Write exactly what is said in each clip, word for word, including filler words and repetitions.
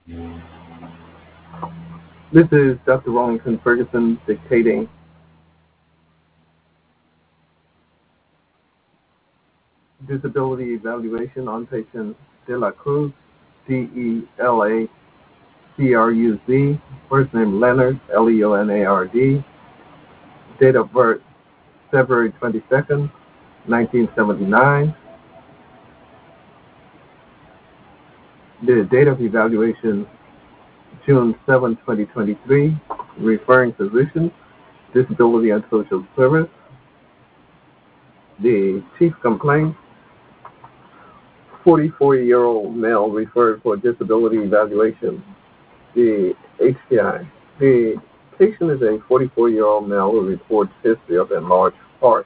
This is Doctor Wellington Ferguson dictating. Disability evaluation on patient De La Cruz, D E L A C R U Z, first name Leonard, L E O N A R D, date of birth February twenty-second, nineteen seventy-nine. The date of evaluation June seventh, twenty twenty-three. Referring physician, Disability and Social Service. The chief complaint, forty-four-year-old male referred for disability evaluation. The H P I. The patient is a forty-four-year-old male who reports history of enlarged heart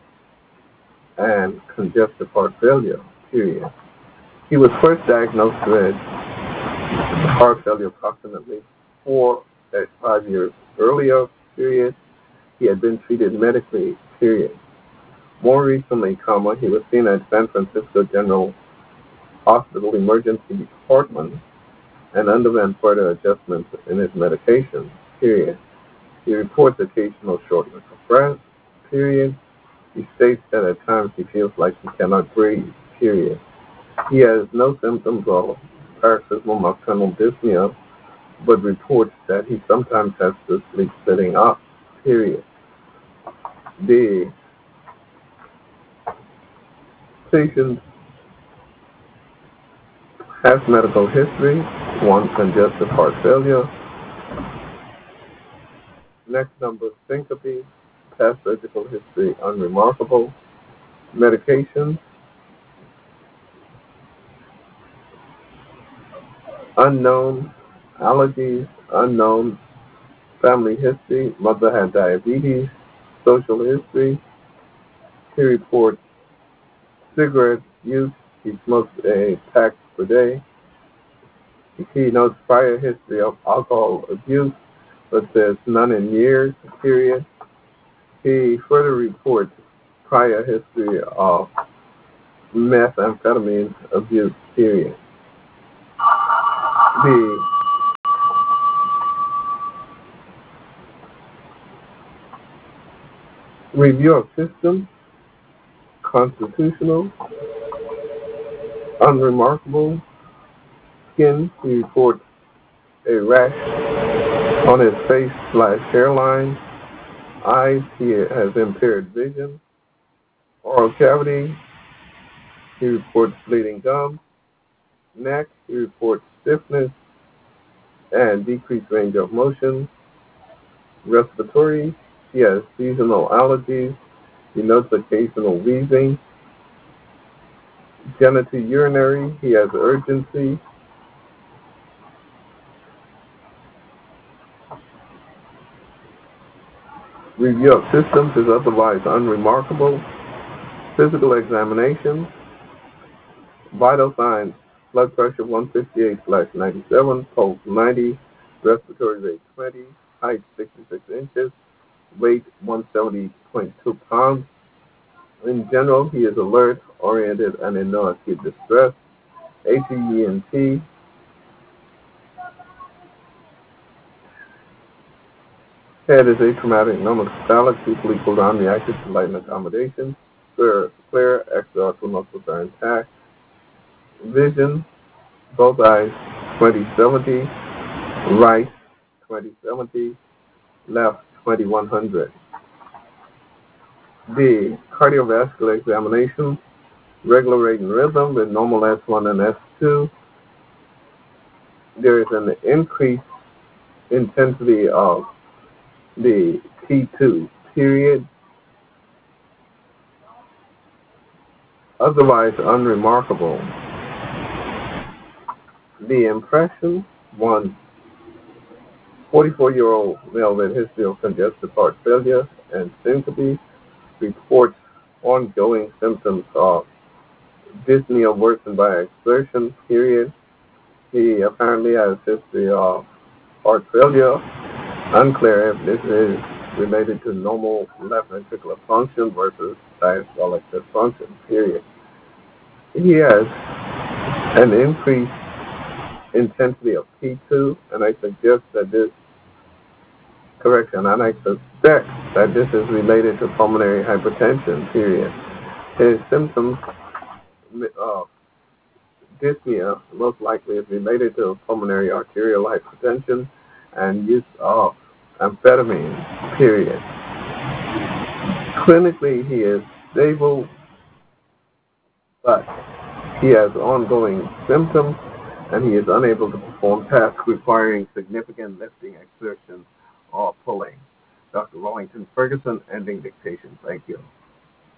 and congestive heart failure, period. He was first diagnosed with heart failure approximately four at five years earlier, period. He had been treated medically, period. More recently, comma, he was seen at San Francisco General Hospital Emergency Department and underwent further adjustments in his medication, period. He reports occasional shortness of breath, period. He states that at times he feels like he cannot breathe, period. He has no symptoms of paroxysmal nocturnal dyspnea, but reports that he sometimes has to sleep sitting up, period. The patient has medical history, one, congestive heart failure. Next number, syncope, past surgical history, unremarkable. Medication, unknown. Allergies, unknown. Family history, mother had diabetes. Social history, he reports cigarette use, he smokes a pack per day. He notes prior history of alcohol abuse, but says none in years, period. He further reports prior history of methamphetamine abuse, period. The review of systems, constitutional, unremarkable. Skin, he reports a rash on his face slash hairline. Eyes, he has impaired vision. Oral cavity, he reports bleeding gums. Neck, he reports stiffness and decreased range of motion. Respiratory, he has seasonal allergies. He notes occasional wheezing. Genitourinary, he has urgency. Review of systems is otherwise unremarkable. Physical examination, vital signs, blood pressure one fifty-eight slash ninety-seven, pulse ninety, respiratory rate twenty, height sixty-six inches, weight one seventy point two pounds. In general, he is alert, oriented, and in no acute distress. A T E N T. Head is atraumatic, normocephalic, people equal down, reactive to light and accommodation. Clear, clear, extraocular muscles are intact. Vision, both eyes, twenty seventy, right, twenty seventy, left, twenty-one hundred. The cardiovascular examination, regular rate and rhythm with normal S one and S two. There is an increased intensity of the T two, period. Otherwise unremarkable. The impression, one, forty-four-year-old male with history of congestive heart failure and syncope, reports ongoing symptoms of dyspnea worsened by exertion, period. He apparently has history of heart failure. Unclear if this is related to normal left ventricular function versus diastolic dysfunction, period. He has an increased intensity of P two, and I suggest that this correction, and I suspect that this is related to pulmonary hypertension, period. His symptoms of dyspnea most likely is related to pulmonary arterial hypertension and use of amphetamine, period. Clinically, he is stable, but he has ongoing symptoms, and he is unable to perform tasks requiring significant lifting, exertion, or pulling. Doctor Wellington Ferguson, ending dictation. Thank you.